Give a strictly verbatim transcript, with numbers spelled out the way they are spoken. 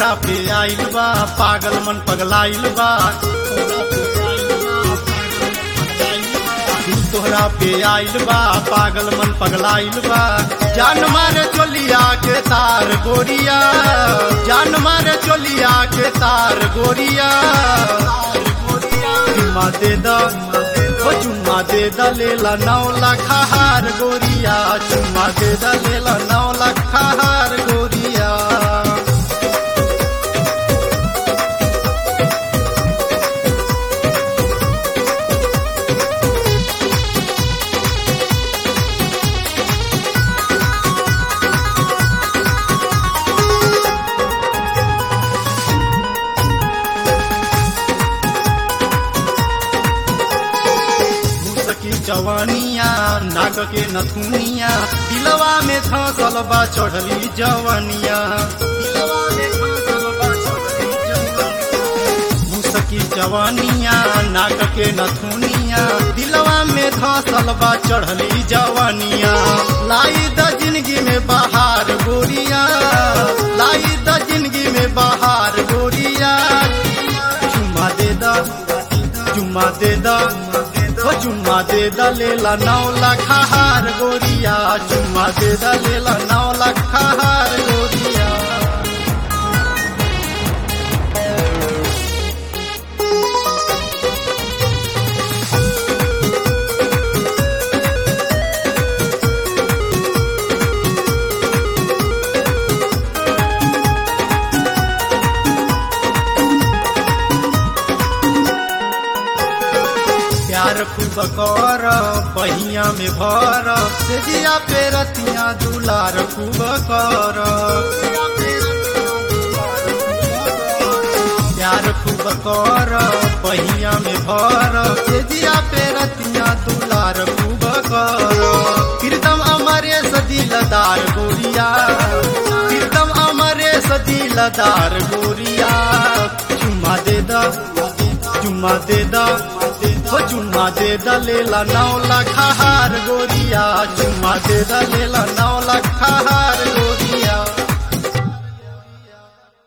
तोहरा पे आइल बा पागल मन पगलाइल बा दिल तोहरा पे आइल बा पागल मन पगलाइल बा जान मारे चोलिया के तार गोरिया जान मारे चोलिया के तार गोरिया चुम्मा दे द ओ चुम्मा दे द लेला नौ लाख हार गोरिया चुम्मा दे द लेला नौ लाख हार गोरिया जवानिया नाक के नथुनिया दिलवा में धसल बा चढ़ली जवानिया मुसकी जवानिया नाक के नथुनिया दिलवा में धसल बा चढ़ली जवानिया लाई द जिंदगी में बहार गोरिया लाई द जिंदगी में बहार गोरिया चुम्मा दे द चुम्मा दे द ओ चुम्मा दे द लेला नौ लाख हार गोरिया चुम्मा दे द लेला नौ लाख हार गोरिया प्यार खूब कर बहिया में भर से जिया पे रतिया दुलार खूब कर प्यार खूब कर बहिया में भर से जिया पे रतिया दुलार खूब कर प्रीतम अमरे सदिलदार गोरिया प्रीतम अमरे सदिलदार गोरिया चुम्मा दे द चुम्मा दे द ओ चुम्मा दे द लेला नौ लाख हार गोरिया चुम्मा दे द लेला नौ लाख हार गोरिया।